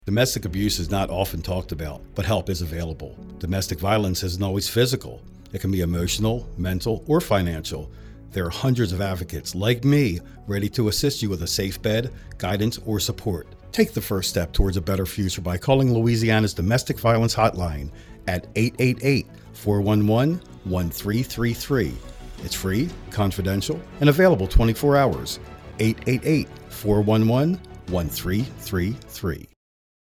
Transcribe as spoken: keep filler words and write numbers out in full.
Domestic abuse is not often talked about, but help is available. Domestic violence isn't always physical. It can be emotional, mental, or financial. There are hundreds of advocates like me ready to assist you with a safe bed, guidance, or support. Take the first step towards a better future by calling Louisiana's Domestic Violence Hotline at eight eight eight, four one one, one three three three. It's free, confidential, and available twenty-four hours. eight eight eight, four one one, one three three three.